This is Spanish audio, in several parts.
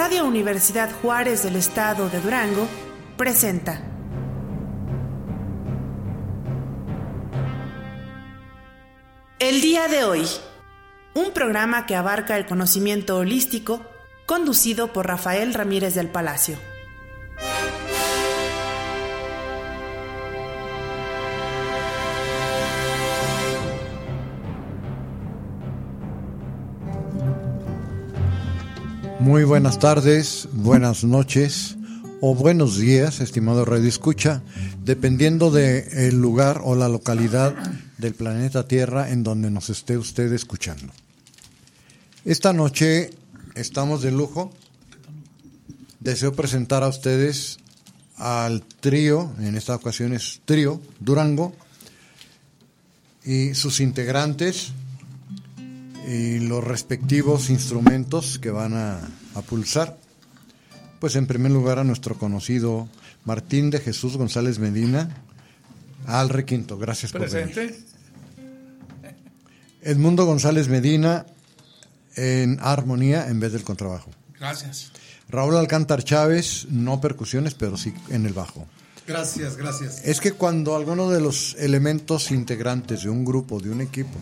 Radio Universidad Juárez del Estado de Durango presenta El día de hoy, un programa que abarca el conocimiento holístico, conducido por Rafael Ramírez del Palacio. Muy buenas tardes, buenas noches o buenos días, estimado Radio Escucha, dependiendo del lugar o la localidad del planeta Tierra en donde nos esté usted escuchando. Esta noche estamos de lujo. Deseo presentar a ustedes al trío, en esta ocasión es Trío Durango, y sus integrantes y los respectivos instrumentos que van a pulsar. Pues en primer lugar a nuestro conocido Martín de Jesús González Medina al requinto. Gracias presente. Por venir. Edmundo González Medina en armonía en vez del contrabajo. Gracias. Raúl Alcántar Chávez, no percusiones, pero sí en el bajo. Gracias. Es que cuando alguno de los elementos integrantes de un grupo, de un equipo,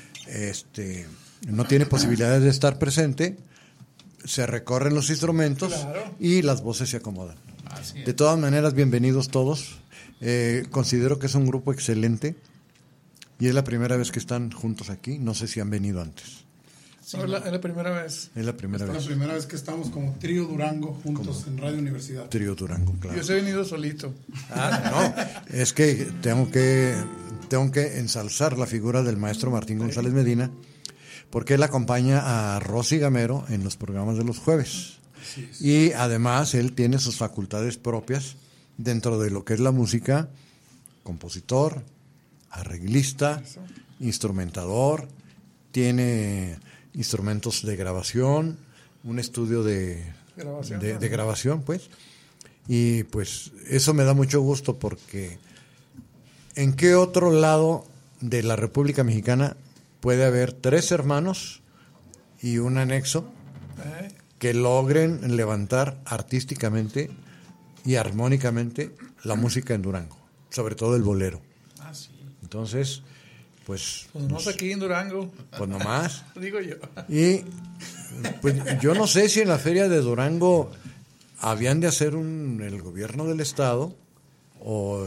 no tiene posibilidades de estar presente, se recorren los instrumentos, claro, y las voces se acomodan. De todas maneras, bienvenidos todos. Considero que es un grupo excelente y es la primera vez que están juntos aquí. No sé si han venido antes. No, es la primera vez. Es la primera vez. Es la primera vez que estamos como Trío Durango juntos en Radio Universidad. Trío Durango, claro. Yo he venido solito. No, es que tengo que ensalzar la figura del maestro Martín González Medina, porque él acompaña a Rosy Gamero en los programas de los jueves. Sí. Y además él tiene sus facultades propias dentro de lo que es la música: compositor, arreglista, instrumentador, tiene instrumentos de grabación, un estudio de grabación, pues. Y pues eso me da mucho gusto, porque ¿en qué otro lado de la República Mexicana puede haber tres hermanos y un anexo que logren levantar artísticamente y armónicamente la música en Durango, sobre todo el bolero? Sí. Entonces, pues no sé aquí en Durango. Pues nomás. Digo yo. Y pues yo no sé si en la feria de Durango habían de hacer el gobierno del estado o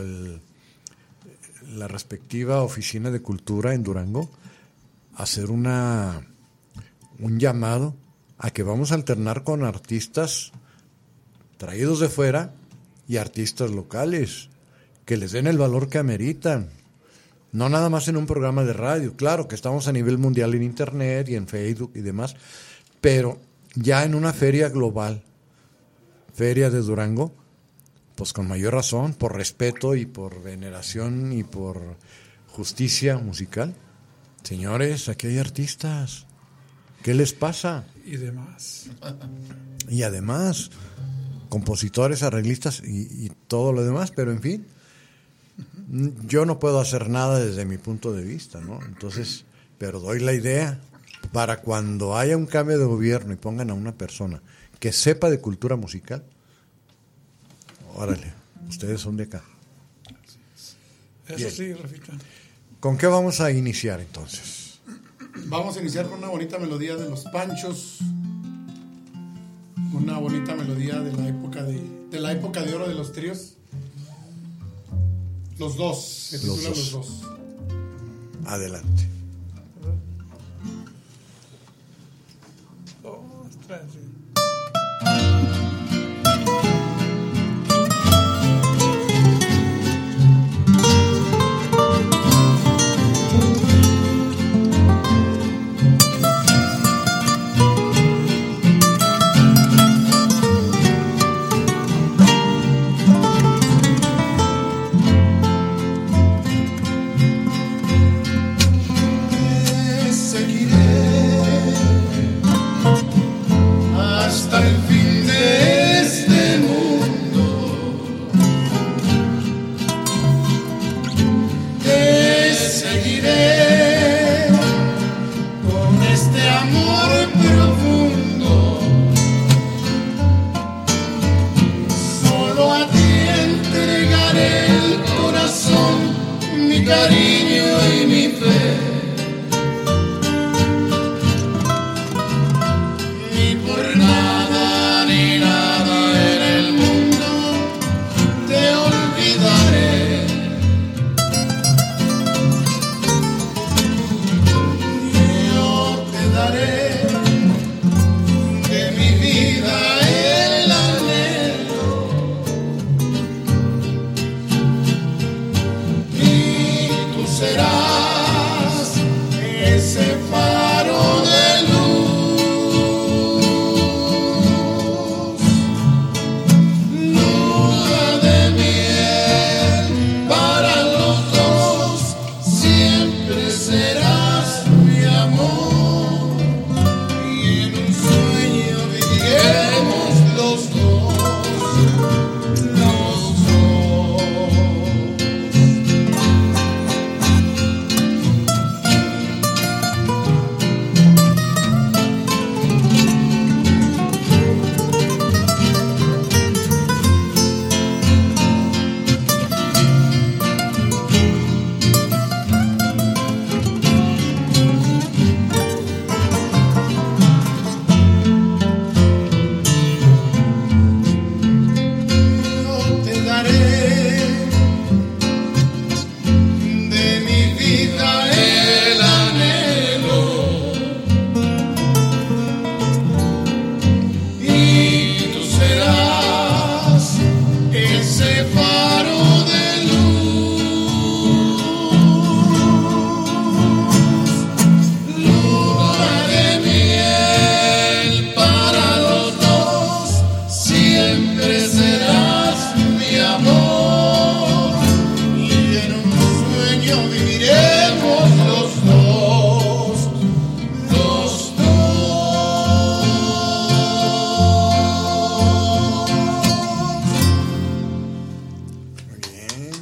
la respectiva oficina de cultura en Durango hacer un llamado a que vamos a alternar con artistas traídos de fuera y artistas locales, que les den el valor que ameritan. No nada más en un programa de radio. Claro que estamos a nivel mundial en internet y en Facebook y demás, pero ya en una feria global, Feria de Durango, pues con mayor razón, por respeto y por veneración y por justicia musical. Señores, aquí hay artistas. ¿Qué les pasa? Y demás. Y además, compositores, arreglistas y todo lo demás, pero en fin, yo no puedo hacer nada desde mi punto de vista, ¿no? Entonces, pero doy la idea para cuando haya un cambio de gobierno y pongan a una persona que sepa de cultura musical. Órale, ustedes son de acá. Eso bien. Sí, Rafita. ¿Con qué vamos a iniciar entonces? Vamos a iniciar con una bonita melodía de los Panchos, una bonita melodía de la época de oro de los tríos. Los dos, se titula Los Dos. Adelante. cariño y mi fe. Ni por nada ni nada en el mundo te olvidaré. Yo te daré de mi vida el anhelo y tú serás ese faro de luz, luna de miel para los dos, siempre serás mi amor y en un sueño viviremos los dos, los dos. Yo te daré de mi vida el anhelo y tú serás ese faro de luz, luna de miel para los dos, siempre serás mi amor y en un sueño viviremos los dos, los dos. Muy bien.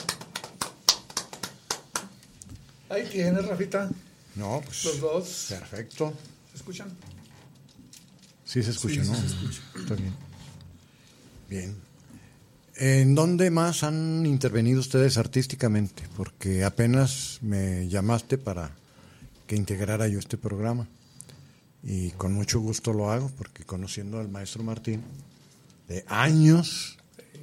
Ahí tienes, Rafita. No, pues. Los dos. Perfecto. ¿Se escuchan? Sí se escucha, Sí, ¿no? sí se escucha. Está bien. Bien. ¿En dónde más han intervenido ustedes artísticamente? Porque apenas me llamaste para que integrara yo este programa. Y con mucho gusto lo hago, porque conociendo al maestro Martín de años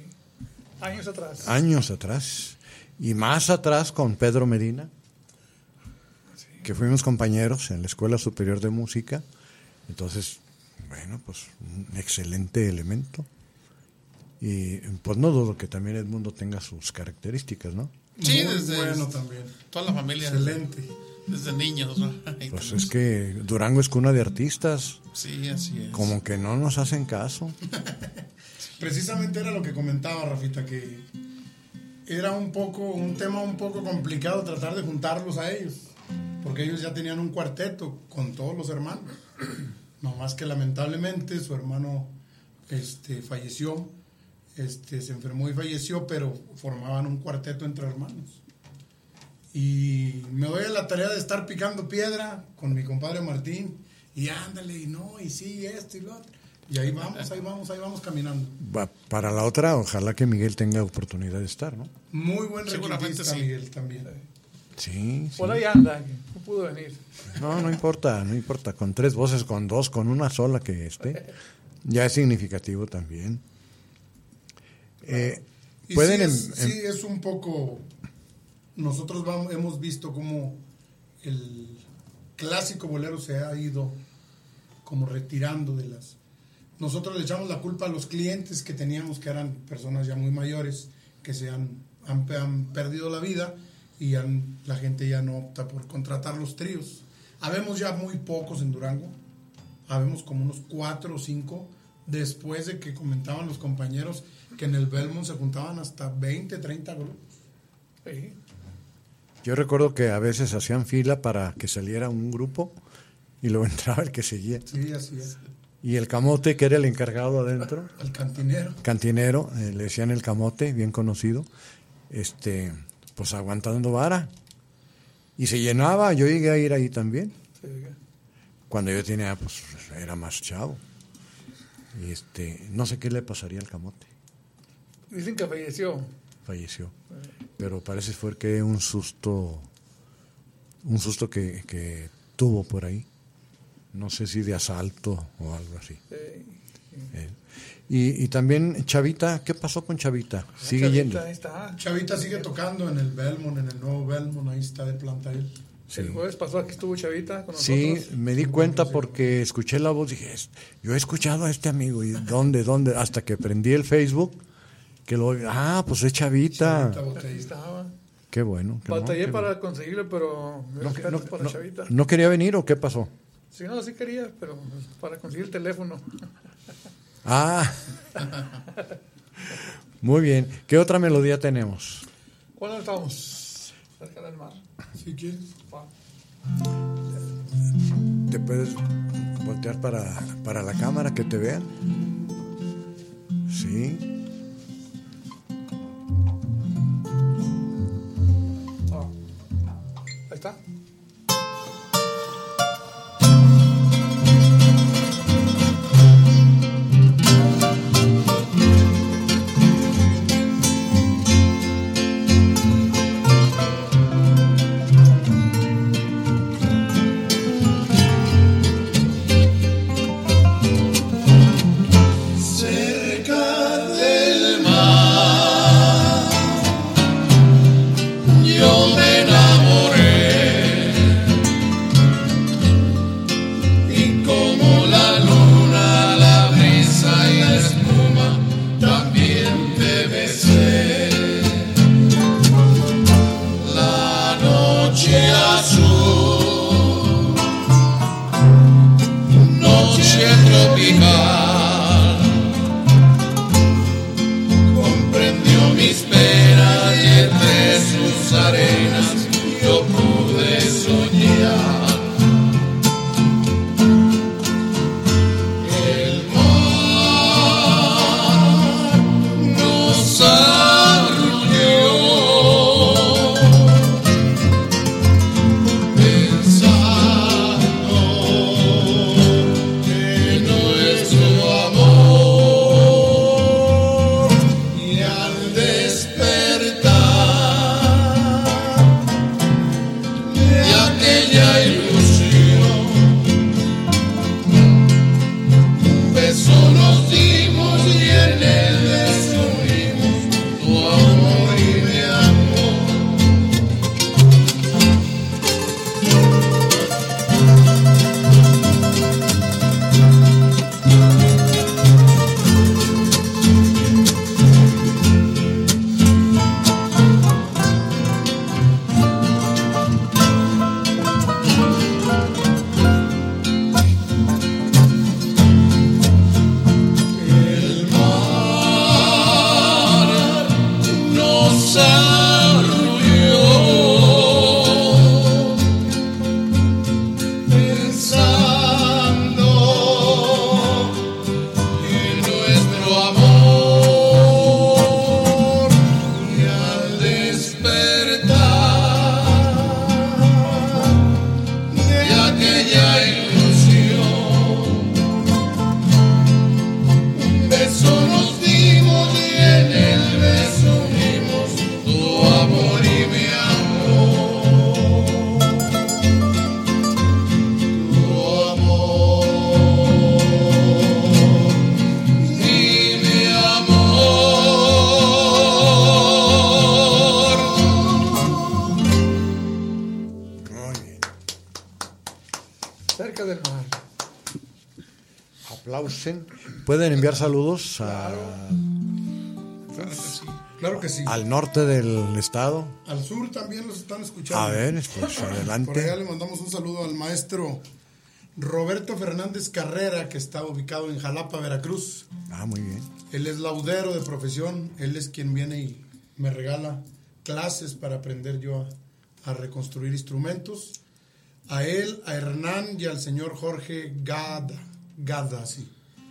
Años atrás. y más atrás con Pedro Medina, que fuimos compañeros en la Escuela Superior de Música. Entonces, bueno, pues un excelente elemento. Y pues no dudo que también Edmundo tenga sus características, ¿no? Sí, Muy desde bueno también. toda la familia, Excelente. desde niños, ¿no? Ahí Pues tenemos. es que Durango es cuna de artistas, Sí, así es. como que no nos hacen caso. Precisamente era lo que comentaba Rafita, que era un tema un poco complicado tratar de juntarlos a ellos, porque ellos ya tenían un cuarteto con todos los hermanos. No más que lamentablemente su hermano falleció, se enfermó y falleció, pero formaban un cuarteto entre hermanos. Y me doy a la tarea de estar picando piedra con mi compadre Martín, y ándale, y no, y sí, esto y lo otro. Y ahí vamos caminando. Para la otra, ojalá que Miguel tenga oportunidad de estar, ¿no? Muy buen Seguramente requintista, sí. Miguel, también. Sí, sí. Por ahí anda, no pudo venir. No importa, no importa. Con 3 voces, con 2, con una sola que esté, ya es significativo también. Y Pueden sí es un poco... Nosotros hemos visto cómo el clásico bolero se ha ido como retirando de las... Nosotros le echamos la culpa a los clientes que teníamos, que eran personas ya muy mayores, que se han perdido la vida, y la gente ya no opta por contratar los tríos. Habemos ya muy pocos en Durango, habemos como unos 4 o 5, después de que comentaban los compañeros que en el Belmont se juntaban hasta 20, 30 grupos. Sí. Yo recuerdo que a veces hacían fila para que saliera un grupo y luego entraba el que seguía. Sí, así es. Y el camote, que era el encargado adentro, Al cantinero. cantinero, le decían el camote, bien conocido, pues aguantando vara. Y se llenaba, yo llegué a ir ahí también, Sí. cuando yo tenía, pues era más chavo. Y no sé qué le pasaría al camote. Dicen que falleció. falleció. Pero parece fue que un susto que tuvo por ahí. No sé si de asalto o algo así. Y también Chavita, ¿qué pasó con Chavita? Sigue Chavita, yendo. ahí está. Chavita sigue tocando en el Belmont, en el nuevo Belmont, ahí está de planta él. Sí. El jueves pasó aquí estuvo Chavita con Sí, nosotros. me di cuenta porque escuché la voz, dije, yo he escuchado a este amigo, ¿y dónde? Hasta que prendí el Facebook, que pues es Chavita. Ahí estaba. Qué bueno. Batallé qué para bueno. conseguirlo, pero respetos para Chavita. ¿No quería venir o qué pasó? Sí, no, sí quería, pero para conseguir el teléfono. Muy bien. ¿Qué otra melodía tenemos? ¿Cuándo estamos? Cerca del mar. Si quieres. Va. ¿Te puedes voltear para la cámara que te vean? Sí. Ahí está. Cerca del mar. Aplausen. Pueden enviar saludos Claro que sí. al norte del estado. Al sur también los están escuchando. A ver, pues Por allá adelante. le mandamos un saludo al maestro Roberto Fernández Carrera, que está ubicado en Jalapa, Veracruz. Muy bien. Él es laudero de profesión. Él es quien viene y me regala clases para aprender yo a reconstruir instrumentos. A él, a Hernán y al señor Jorge Gada, sí.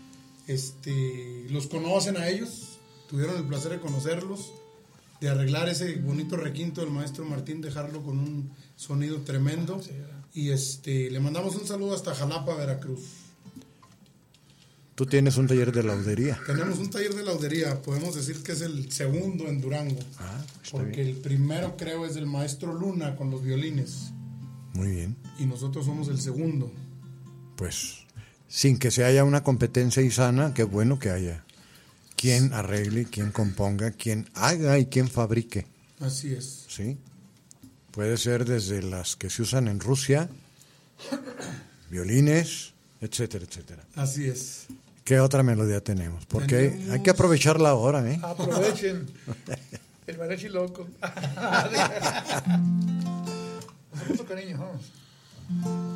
Los conocen a ellos, tuvieron el placer de conocerlos, de arreglar ese bonito requinto del maestro Martín, dejarlo con un sonido tremendo. Y le mandamos un saludo hasta Jalapa, Veracruz. tú tienes un taller de laudería. Tenemos un taller de laudería, podemos decir que es el segundo en Durango. Está porque bien. el primero creo es del maestro Luna con los violines. Muy bien. Y nosotros somos el segundo. Pues sin que se haya una competencia y sana, qué bueno que haya quien arregle, quien componga, quien haga y quien fabrique. Así es. ¿Sí? Puede ser desde las que se usan en Rusia, violines, etcétera, etcétera. Así es. ¿Qué otra melodía tenemos? Porque Tenemos- hay que aprovecharla ahora, ¿eh? Aprovechen. El mariachi loco. Con mucho cariño, vamos.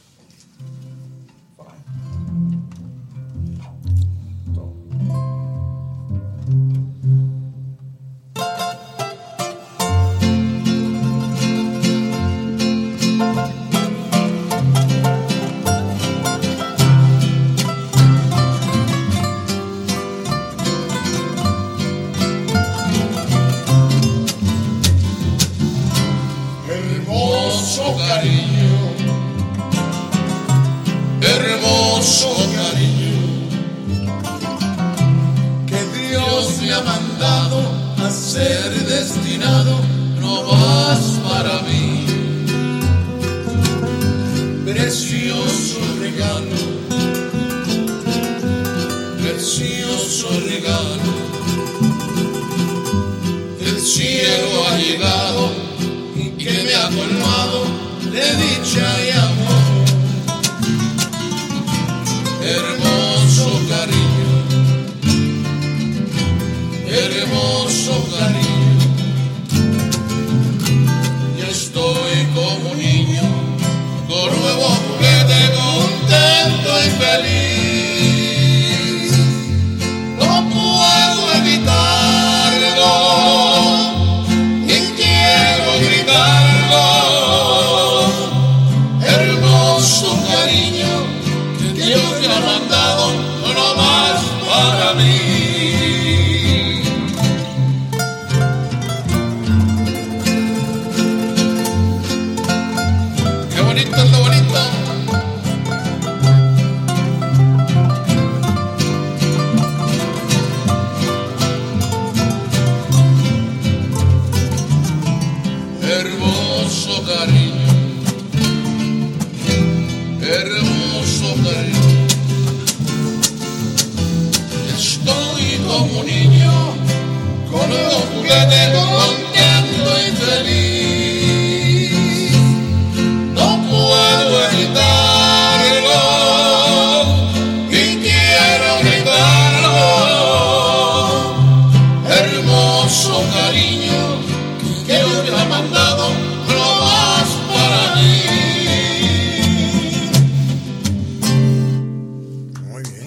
Hermoso cariño, hermoso cariño, que Dios me ha mandado a ser destinado no más para mí. Precioso regalo, precioso regalo, el cielo ha llegado que me ha colmado de dicha y amor. Hermoso cariño, hermoso cariño, ya estoy como un niño, con nuevo juguete, contento y feliz. No puedo evitarlo, hermoso cariño que Dios me ha mandado no más para mí. Qué bonito es lo bonito. Hermoso cariño, hermoso cariño, estoy como un niño con los juguetes contento y feliz. No puedo evitarlo y quiero gritarlo. Hermoso cariño que Dios me ha mandado no más para mí. Muy bien.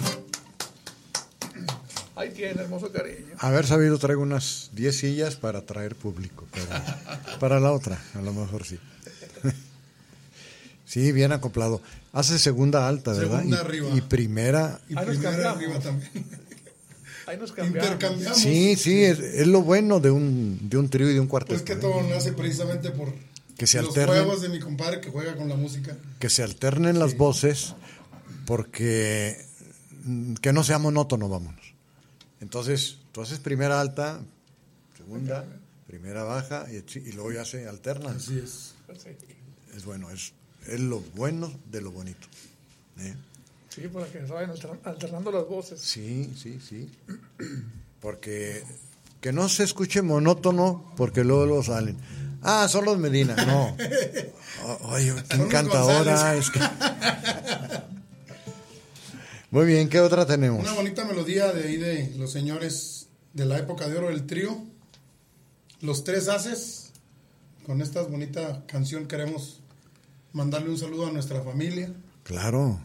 Ahí tiene, hermoso cariño. Haber sabido traigo unas 10 sillas para traer público, pero para la otra, a lo mejor sí. Sí, bien acoplado. Hace segunda alta, ¿verdad? Segunda arriba. Y primera. Y Ahí nos primera cambiamos. arriba también. Ahí nos cambiamos. Intercambiamos. Sí, sí, es lo bueno de un trío y de un cuarteto. Pues que todo nace precisamente por Que se los alternen. juegos de mi compadre que juega con la música. Que se alternen las voces, porque que no sea monótono, vámonos. Entonces, tú haces primera alta, segunda, primera baja, y luego ya se alternan. Así es. Es bueno, es lo bueno de lo bonito. ¿Eh? Sí, para que se vayan alternando las voces. Sí, sí, sí. Porque que no se escuche monótono, porque luego salen. Ah, son los Medina. No. Oye, qué Son los encantadora. González. Es que... Muy bien, ¿qué otra tenemos? Una bonita melodía de ahí de los señores de la época de oro del trío. Los Tres Haces. Con esta bonita canción queremos mandarle un saludo a nuestra familia. Claro.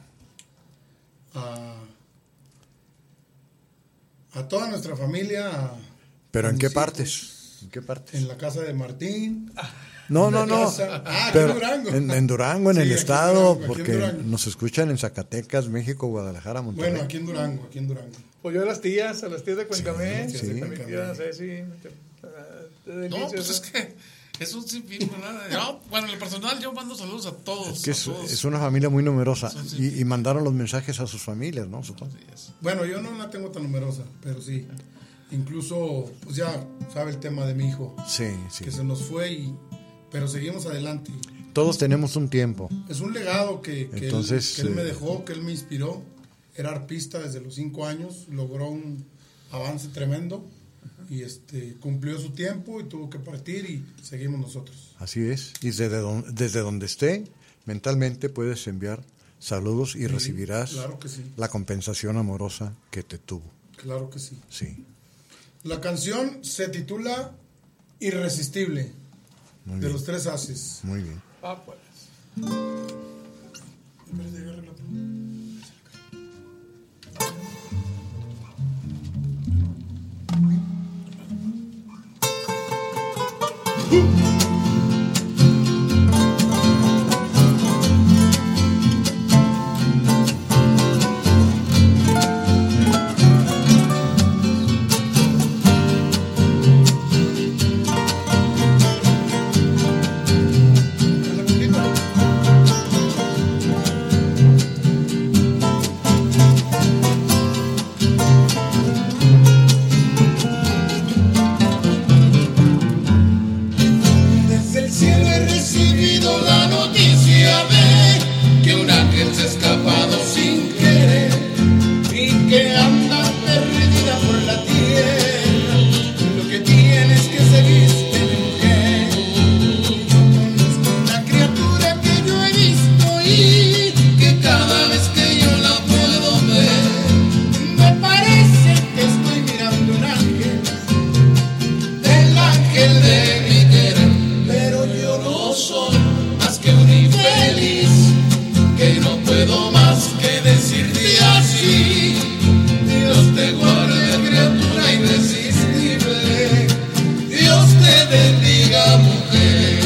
A toda nuestra familia. ¿Pero a en qué mis partes? hijos, ¿En qué partes? En la casa de Martín. No. casa. Ah, aquí Pero en Durango. en Durango, en Sí, el aquí en estado, Durango, aquí en porque Durango. nos escuchan en Zacatecas, México, Guadalajara, Monterrey. Bueno, aquí en Durango. Pues yo a las tías de Cuencamé, Sí, sí. mi tía Ceci. No, pues es que Es un sinfín, ¿verdad? Yo, bueno, en lo personal yo mando saludos a todos. Es que a todos. es una familia muy numerosa. Sí. Y mandaron los mensajes a sus familias, ¿no? Supongo. Así es. Bueno, yo no la tengo tan numerosa, pero sí. Incluso, pues ya sabe el tema de mi hijo, Sí, sí. que se nos fue, pero seguimos adelante. Todos tenemos un tiempo. Es un legado que Entonces, él me dejó, que él me inspiró. Era arpista desde los 5 años, logró un avance tremendo y cumplió su tiempo y tuvo que partir y seguimos nosotros. Así es. Y desde donde esté, mentalmente puedes enviar saludos y recibirás Claro que sí, la compensación amorosa que te tuvo. claro que sí. Sí. La canción se titula Irresistible, Muy de bien. los Tres Haces. Muy bien. Pues. Desde el cielo he recibido la noticia de que un ángel se ha escapado sin querer y que anda perdida por la tierra. Lo que tiene es que se viste de mujer. Conozco una criatura que yo he visto y que cada vez que yo la puedo ver me parece que estoy mirando un ángel, el ángel de mi querer. Pero yo no soy más que un infeliz, que no puedo más que decirte así. Dios te guarde, criatura irresistible. Dios te bendiga, mujer.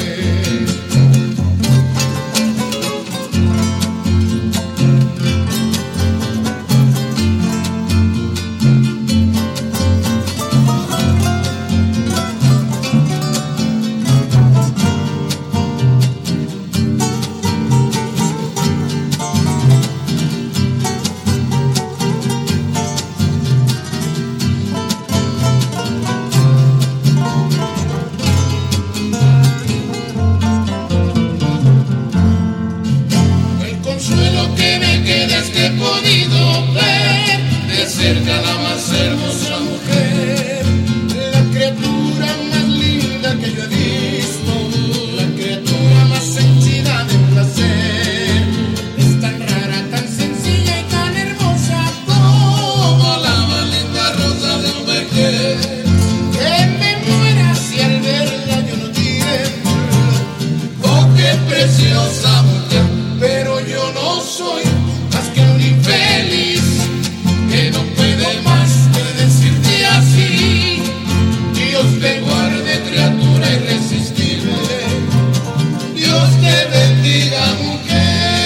El consuelo que me queda es que he podido ver de cerca la más hermosa mujer, la criatura más linda que yo he visto, la criatura más henchida de placer. Es tan rara, tan sencilla y tan hermosa como la más linda rosa de un vergel. Que me muera si al verla yo no tiemblo. Oh, qué preciosa mujer, pero yo no soy más que un infeliz, que no puede más que decirte así. Dios te guarde, criatura irresistible. Dios te bendiga, mujer.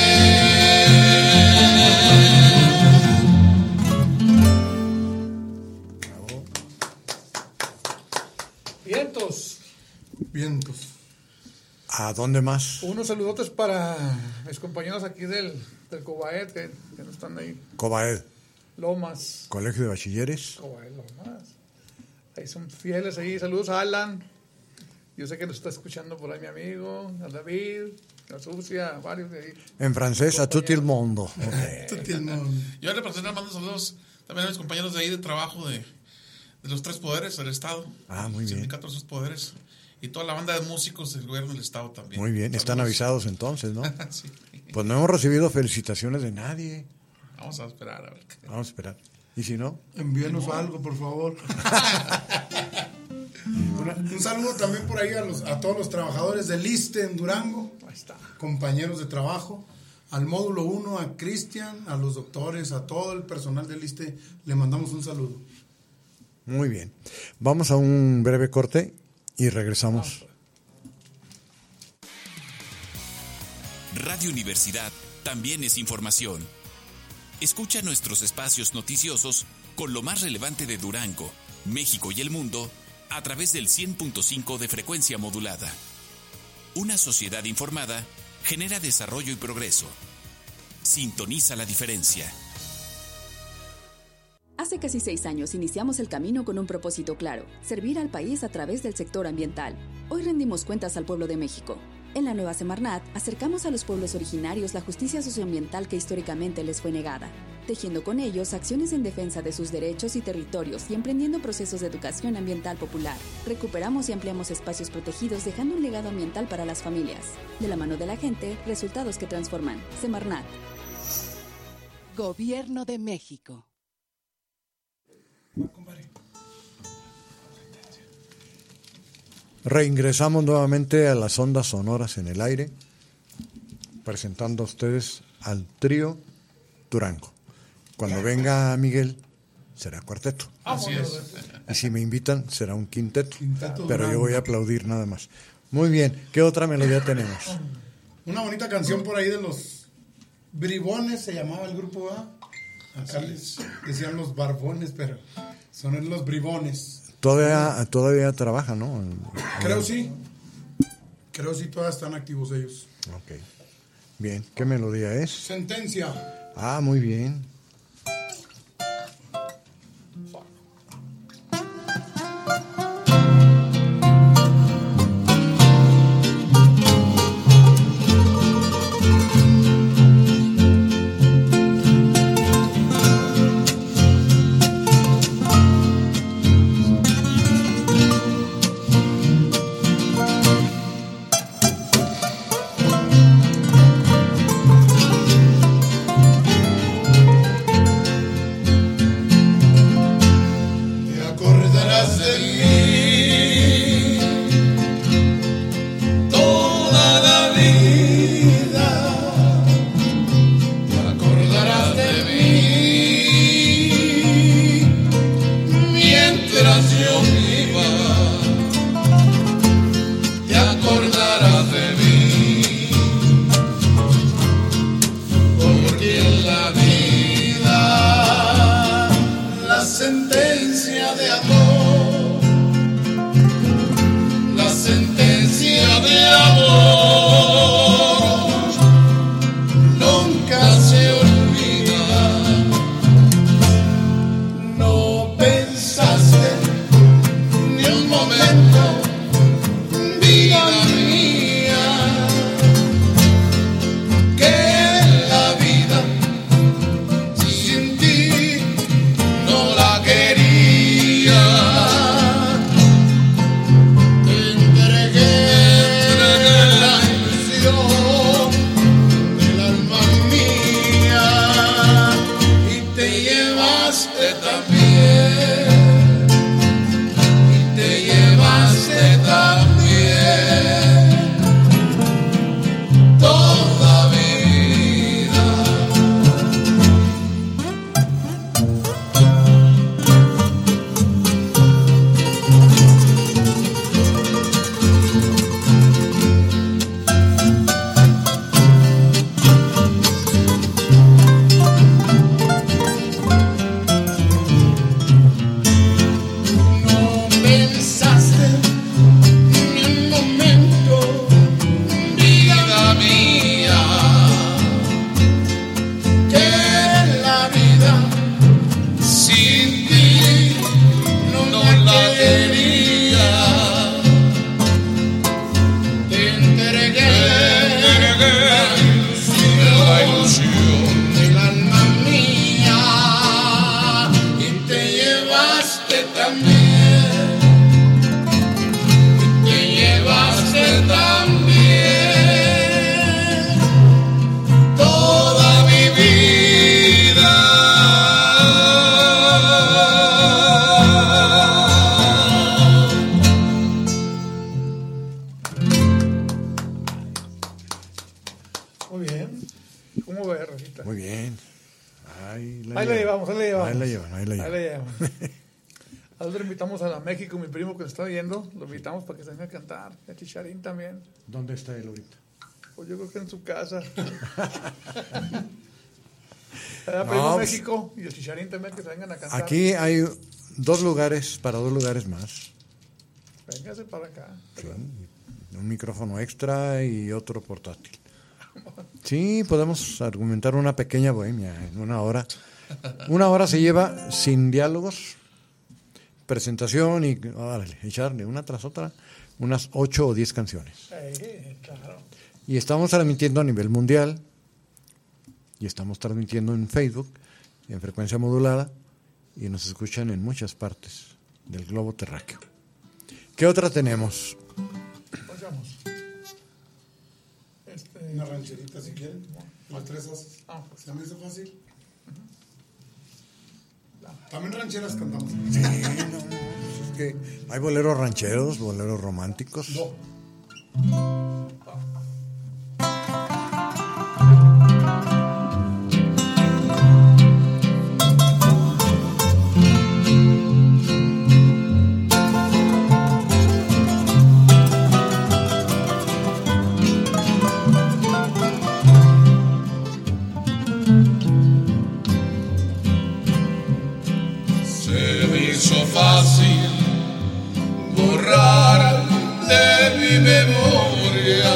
Vientos. Vientos. ¿A dónde más? Unos saludotes para mis compañeros aquí del Cobaed, que no están ahí. Cobaed, Lomas. Colegio de Bachilleres. Cobaed, Lomas. Ahí son fieles ahí. Saludos a Alan. Yo sé que nos está escuchando por ahí mi amigo, a David, a Sucia, varios de ahí. En francés, a tutto il mondo. Ok. Yo en personal mando saludos también a mis compañeros de ahí de trabajo de los Tres Poderes del Estado. Ah, muy bien. Sindicato de los Tres Poderes. Y toda la banda de músicos del gobierno del Estado también. Muy bien, están Saludos. avisados entonces, ¿no? Sí. Pues no hemos recibido felicitaciones de nadie. Vamos a esperar a ver qué. Vamos a esperar. ¿Y si no? Envíenos algo, por favor. Un saludo también por ahí a todos los trabajadores del ISSSTE en Durango, Ahí está. compañeros de trabajo, al módulo 1, a Cristian, a los doctores, a todo el personal del ISSSTE, le mandamos un saludo. Muy bien. Vamos a un breve corte y regresamos. Radio Universidad también es información. Escucha nuestros espacios noticiosos con lo más relevante de Durango, México y el mundo a través del 100.5 de frecuencia modulada. Una sociedad informada genera desarrollo y progreso. Sintoniza la diferencia. Hace casi 6 años iniciamos el camino con un propósito claro: servir al país a través del sector ambiental. Hoy rendimos cuentas al pueblo de México. En la nueva Semarnat, acercamos a los pueblos originarios la justicia socioambiental que históricamente les fue negada, tejiendo con ellos acciones en defensa de sus derechos y territorios y emprendiendo procesos de educación ambiental popular. Recuperamos y ampliamos espacios protegidos, dejando un legado ambiental para las familias. De la mano de la gente, resultados que transforman. Semarnat. Gobierno de México. Reingresamos nuevamente a las ondas sonoras en el aire, presentando a ustedes al trío Durango. Cuando venga Miguel, será cuarteto. Así es. Y si me invitan, será un quinteto. Quinteto Pero yo Durango. voy a aplaudir nada más. Muy bien, ¿qué otra melodía tenemos? Una bonita canción por ahí de los Bribones, se llamaba el grupo A. Acá les decían los Barbones, pero son los Bribones. Todavía trabaja, ¿no? Creo sí. Creo sí, todavía están activos ellos. Ok. Bien, ¿qué melodía es? Sentencia. Ah, muy bien. Nosotros invitamos a la México, mi primo que lo está viendo, lo invitamos para que se venga a cantar. Y a Chicharín también. ¿Dónde está él ahorita? Pues yo creo que en su casa. Primo México y el Chicharín también que se vengan a cantar. Aquí hay 2 lugares, para 2 lugares más. Véngase para acá. Sí, un micrófono extra y otro portátil. Sí, podemos argumentar una pequeña bohemia en 1 hora. 1 hora se lleva sin diálogos, presentación y echarle una tras otra unas 8 o 10 canciones. Claro. Y estamos transmitiendo a nivel mundial y estamos transmitiendo en Facebook en frecuencia modulada y nos escuchan en muchas partes del globo terráqueo. ¿Qué otra tenemos? Vamos. Una rancherita si quieren. Las 3 haces. Pues. ¿Se me hizo fácil? También rancheras cantamos. Sí, no, es que hay boleros rancheros, boleros románticos. No. Se me hizo fácil borrar de mi memoria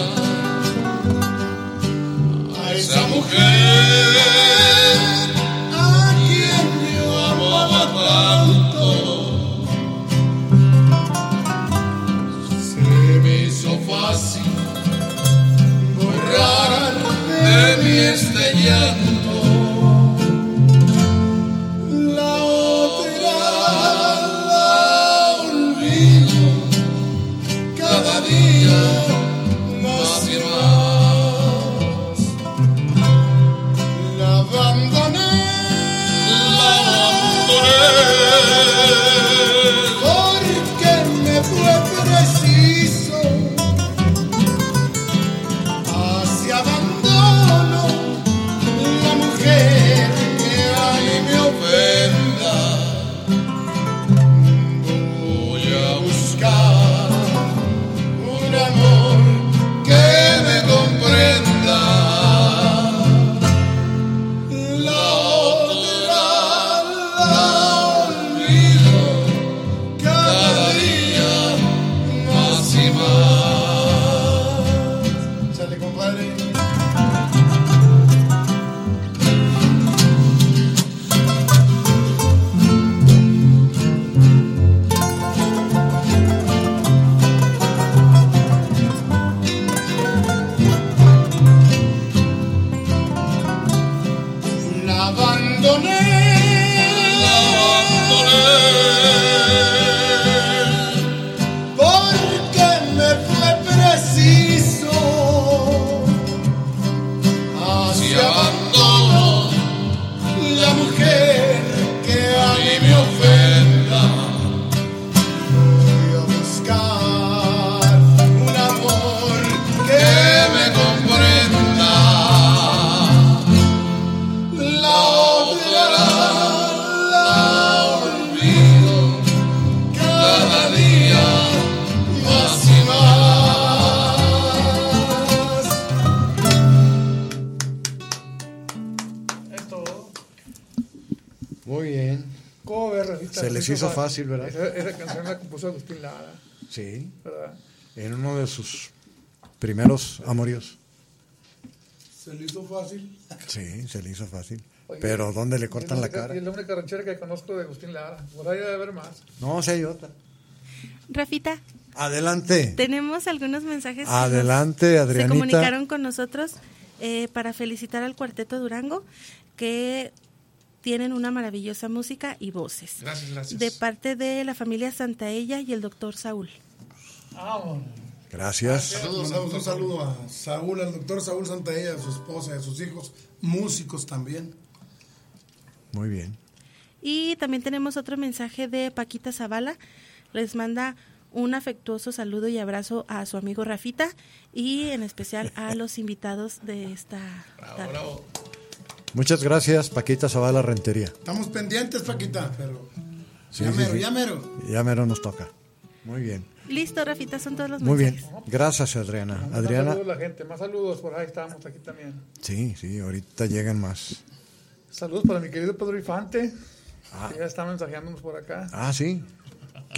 a esa mujer a quien yo amaba tanto. Se me hizo fácil borrar de mi este llanto. Se les hizo fácil, ¿verdad? Esa canción la compuso Agustín Lara. Sí. ¿Verdad? En uno de sus primeros amoríos. ¿Se le hizo fácil? Sí, se le hizo fácil. Oye, pero ¿dónde le cortan la cara? Y es la única ranchera que conozco de Agustín Lara. Por ahí debe haber más. No, sí hay otra. Rafita. Adelante. Tenemos algunos mensajes. Adelante, Adrianita. Se comunicaron con nosotros para felicitar al Cuarteto Durango, que tienen una maravillosa música y voces. Gracias, gracias. De parte de la familia Santaella y el doctor Saúl. Gracias. Mandamos un saludo a Saúl, al doctor Saúl Santaella, a su esposa, a sus hijos, músicos también. Muy bien. Y también tenemos otro mensaje de Paquita Zavala. Les manda un afectuoso saludo y abrazo a su amigo Rafita y en especial a los invitados de esta tarde. Bravo. Muchas gracias, Paquita Zavala Rentería. Estamos pendientes, Paquita, pero Sí, ya sí, mero, sí. ya mero. Ya mero nos toca. Muy bien. Listo, Rafita, son todos los Muy bien. mensajes. Gracias, Adriana. Adriana. Más saludos a la gente, más saludos, por ahí estamos aquí también. Sí, sí, ahorita llegan más. Saludos para mi querido Pedro Infante, que ya está mensajeándonos por acá. Ah, sí.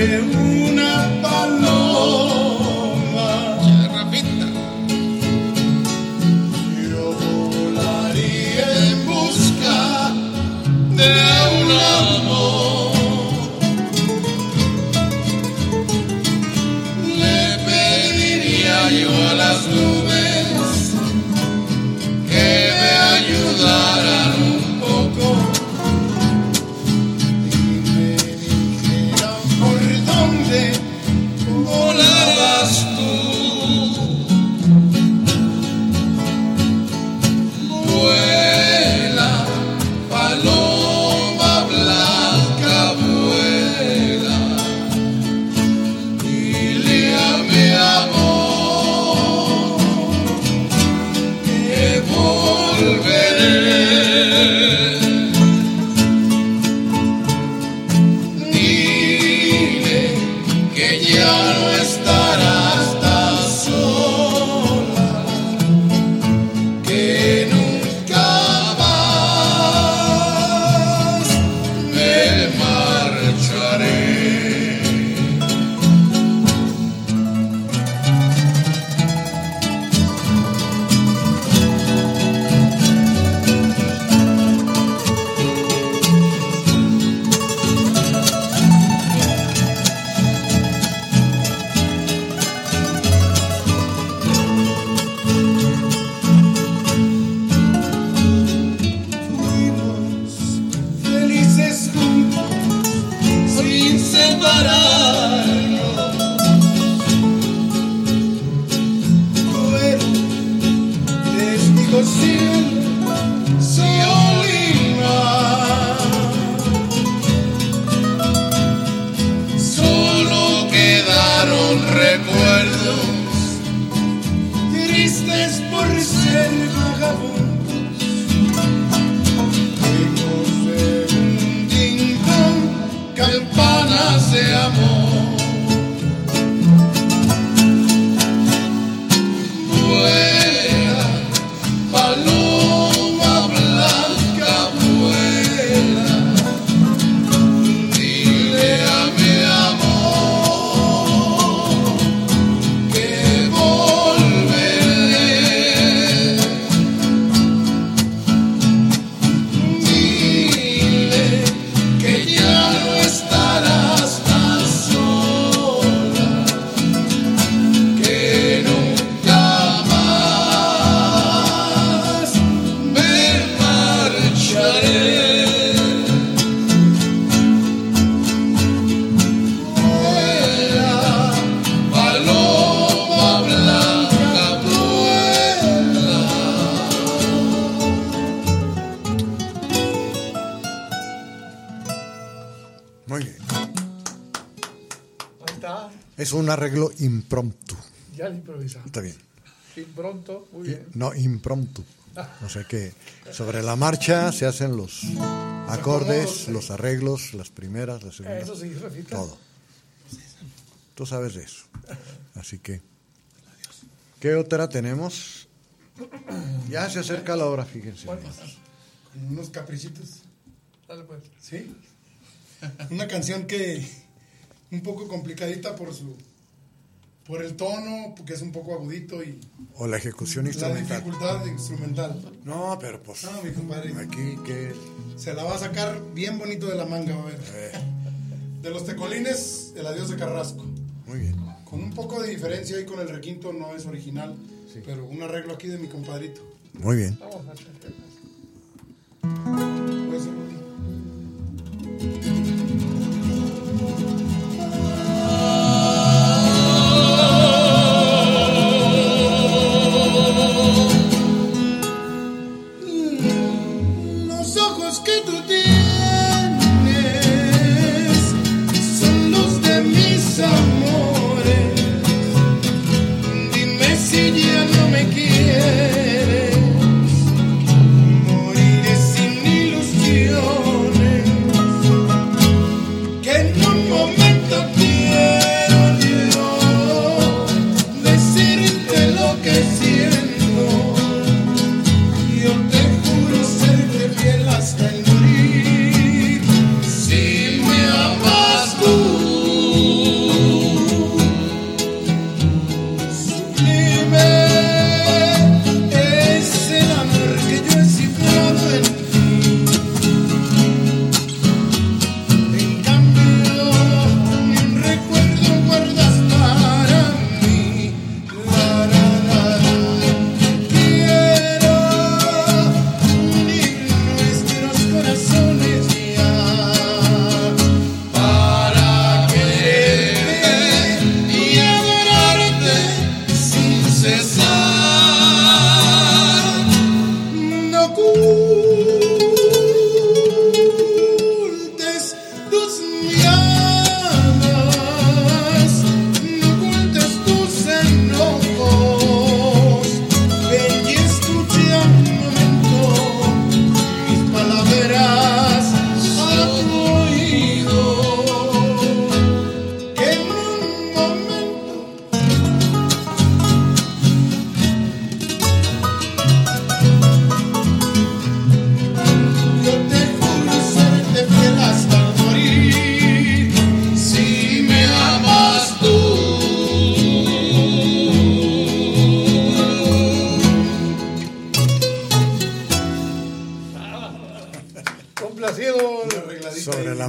que una paloma. Yo volaría en busca de un amor. Le pediría yo a las nubes que me ayudaran un poco y me dijeran por dónde volarás tú. Vuela, paloma blanca, vuela, dile a mi amor que volveré. Dile que ya no estarás tan sola, que nunca más me marcharé. Fuimos felices juntos sin separarnos. Fueron testigos cielo, sol y mar. Solo quedaron recuerdos tristes por ser vagabundos. Hijos de un ding-dong, campanas de amor. Vuela, paloma blanca, vuela, dile a mi amor que volveré. Dile que ya no estarás tan sola, que nunca más me marcharé. Vuela, paloma blanca, vuela. Muy bien. Ahí está. Es un arreglo impromptu. Ya lo improvisamos. Está bien. Y pronto, muy bien. No, impromptu. O sea que sobre la marcha se hacen los acordes, los arreglos, las primeras, las segundas. Eso sí, Rafita. Todo. Tú sabes de eso. Así que, ¿qué otra tenemos? Ya se acerca la hora, fíjense. ¿Cuál? nomás. Con unos caprichitos. Dale pues. ¿Sí? Una canción que un poco complicadita por el tono, porque es un poco agudito y O la ejecución la instrumental. dificultad instrumental. No, pero pues No, mi compadre. aquí que Se la va a sacar bien bonito de la manga, va a ver. De los Tecolines, El Adiós de Carrasco. muy bien. Con un poco de diferencia ahí con el requinto, no es original, pero un arreglo aquí de mi compadrito. Muy bien. Vamos a hacer. Puede ser. Los ojos que tú tienes son los de mis amores. Dime si ya no me quieres. Moriré sin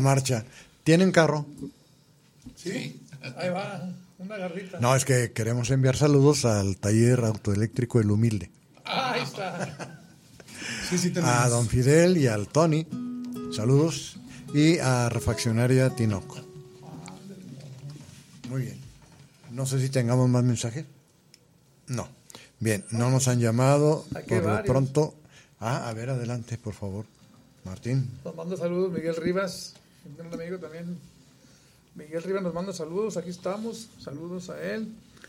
marcha. ¿Tienen carro? Sí. Ahí va, una garrita. No, es que queremos enviar saludos al taller autoeléctrico El Humilde. Ahí está. Sí, tenemos. A don Fidel y al Tony, saludos. Y a Refaccionaria Tinoco. Muy bien. No sé si tengamos más mensajes. No. Bien, no nos han llamado. Aquí Por lo varios. pronto. A ver, adelante, por favor. Martín. Nos manda saludos Miguel Rivas, un amigo también. Miguel Rivas nos manda saludos, aquí estamos. Saludos a él.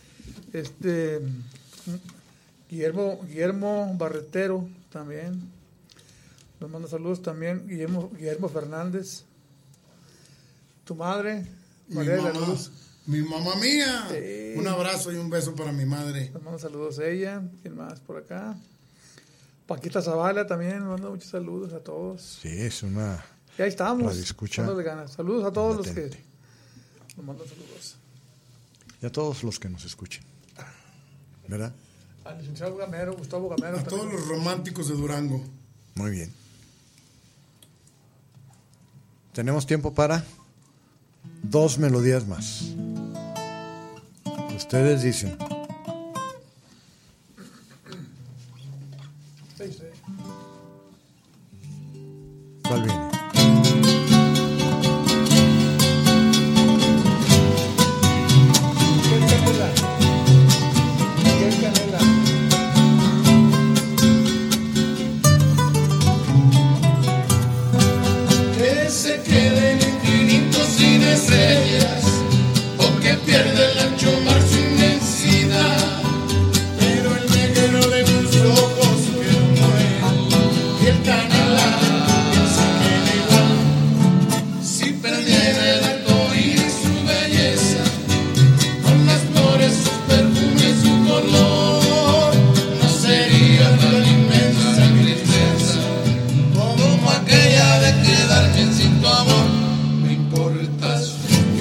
Guillermo Barretero también. Nos manda saludos también Guillermo Fernández. Tu madre, María de la Luz. Mi mamá mía. Sí. Un abrazo y un beso para mi madre. Nos manda saludos a ella. ¿Quién más por acá? Paquita Zavala también nos manda muchos saludos a todos. Sí, es una Y ahí estamos. radioescucha dándole ganas. Saludos a todos los latente. que nos mandan saludos. Y a todos los que nos escuchen. ¿Verdad? Al licenciado Gamero, Gustavo Gamero. A todos los románticos de Durango. Muy bien. Tenemos tiempo para 2 melodías más. Ustedes dicen. Sí. ¿Cuál viene? Miguel Canela. Que se queden infinitos sin estrellas, o que pierda el ancho mar su inmensidad. Pero el negro de tus ojos que no es, y el canela que se quede igual. Si perdiera el arco iris su belleza, con las flores, sus perfumes, su color, no sería tan inmensa tristeza como aquella de quedarme sin tu amor. Me importas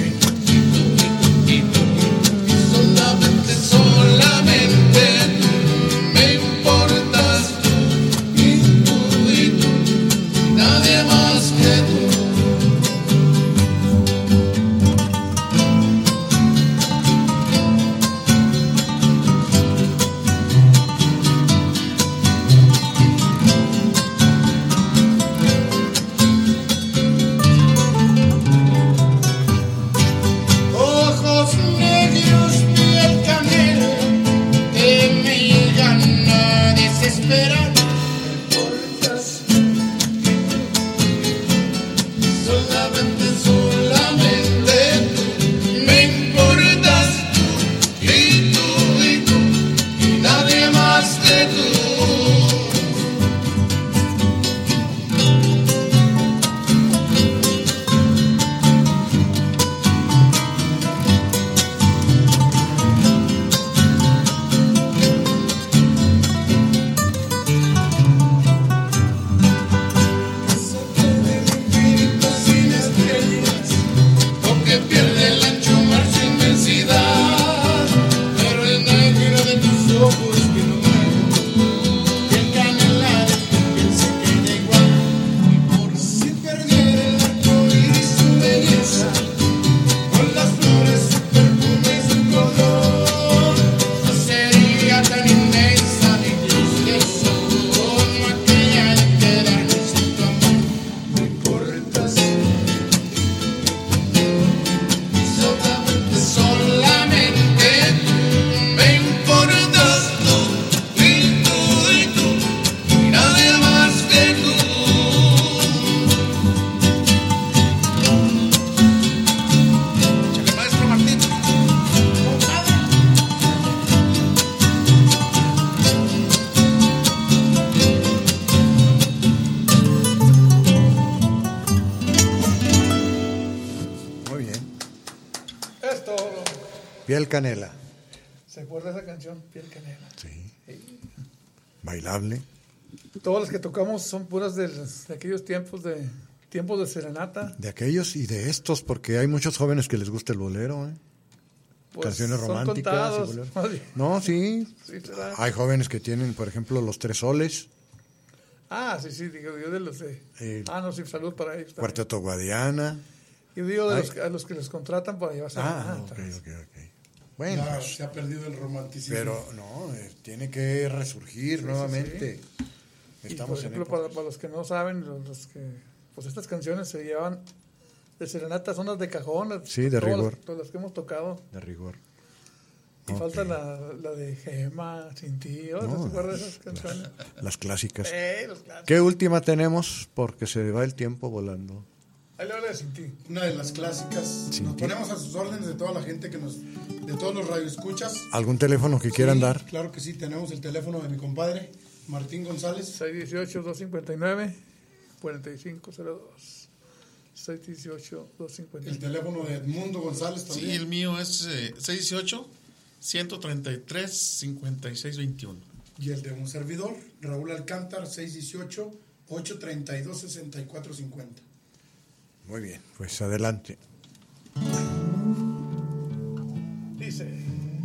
y solamente tú, me importas tú, y nadie más que tú. Ojos negros, piel canela, que me llegan a desesperar. Me importas, solamente tú, me importas tú, y nadie más que tú. Sin estrellas, o que pierde el ancho mar su inmensidad. Pero el negro de tus ojos que no veo, y el canela de tu piel se queda igual. Y por si perdiera el arco iris su belleza, con las flores, su perfume, su color, no sería tan inmensa mi tristeza como aquella de quedarme sin tu amor. Me importas, solamente tú, me importas tú, y nadie más que tú. Chale, maestro Martín. Muy bien. Esto. Piel Canela. ¿Se acuerda esa canción? Piel Canela. Sí. Bailable. Todas las que tocamos son puras de aquellos tiempos de serenata. De aquellos y de estos, porque hay muchos jóvenes que les gusta el bolero, ¿eh? Pues Canciones son románticas. y contados, boleros. más bien. No, sí. Sí, será. Hay jóvenes que tienen, por ejemplo, Los Tres Soles. Ah, sí, digo, yo de los de... no, sí, salud para ellos. Cuarteto Guadiana. Yo digo a los que les contratan para llevarse ok. Bueno, ya se ha perdido el romanticismo. Pero no, tiene que resurgir nuevamente. Y por ejemplo, para los que no saben, los que pues estas canciones se llevan de serenata, son las de cajón. Sí, de rigor. Todas las que hemos tocado. De rigor. Y falta la de Gema, Sin ti. ¿No se acuerdan de esas canciones? Las clásicas. Los clásicos. ¿Qué última tenemos? Porque se va el tiempo volando. Ahí le habla de Sin ti. Una de las clásicas. Nos ponemos a sus órdenes de toda la gente de todos los radioescuchas. ¿Algún teléfono que quieran dar? Claro que sí, tenemos el teléfono de mi compadre, Martín González. 618-259-4502. 618-259. El teléfono de Edmundo González también. Sí, el mío es 618-133-5621. Y el de un servidor, Raúl Alcántar, 618-832-6450. Muy bien, pues adelante. Dice...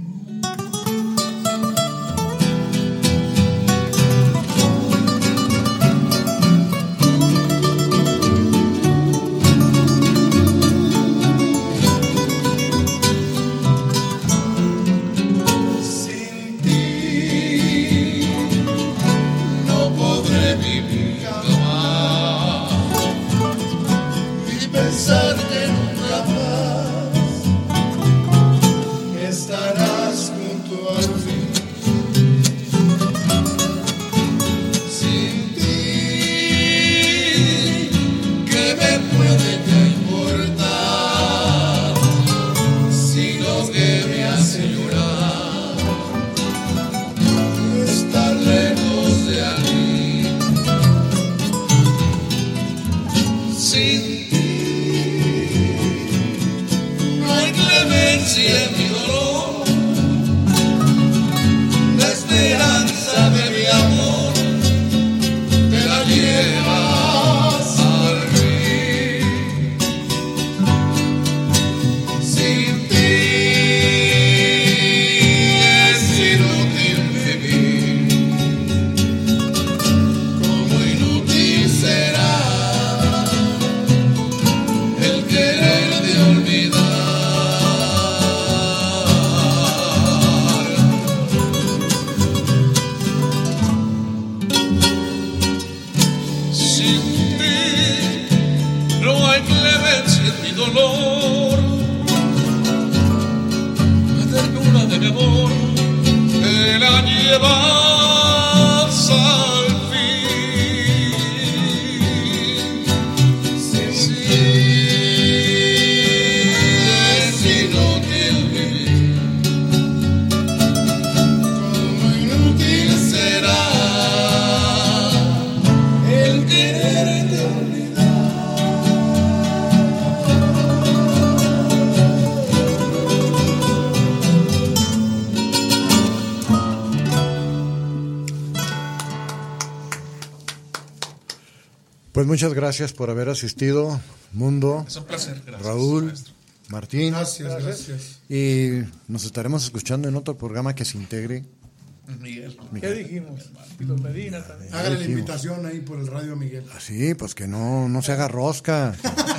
Pues muchas gracias por haber asistido, Mundo. Es un placer. Gracias, Raúl, maestro. Martín. Gracias. Y nos estaremos escuchando en otro programa que se integre. Miguel. ¿Qué dijimos? Y los Medina también. Hágale la invitación ahí por el radio a Miguel. Sí, pues que no se haga rosca.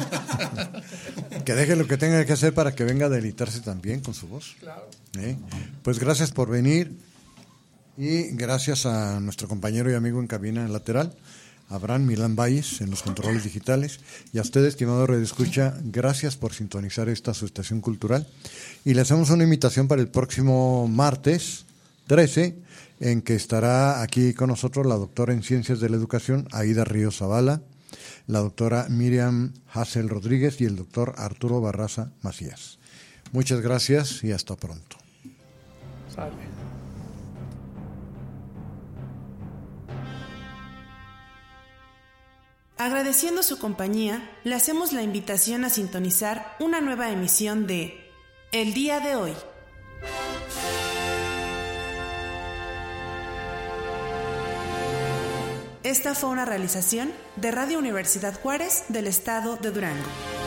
Que deje lo que tenga que hacer para que venga a deleitarse también con su voz. Claro. Pues gracias por venir y gracias a nuestro compañero y amigo en cabina lateral, Abraham Milán Valles, en los controles digitales, y a ustedes, estimado Radio Escucha, gracias por sintonizar esta su estación cultural, y le hacemos una invitación para el próximo martes 13, en que estará aquí con nosotros la doctora en Ciencias de la Educación, Aida Ríos Zavala, la doctora Miriam Hassel Rodríguez y el doctor Arturo Barraza Macías. Muchas gracias y hasta pronto. Sale. Agradeciendo su compañía, le hacemos la invitación a sintonizar una nueva emisión de El Día de Hoy. Esta fue una realización de Radio Universidad Juárez del Estado de Durango.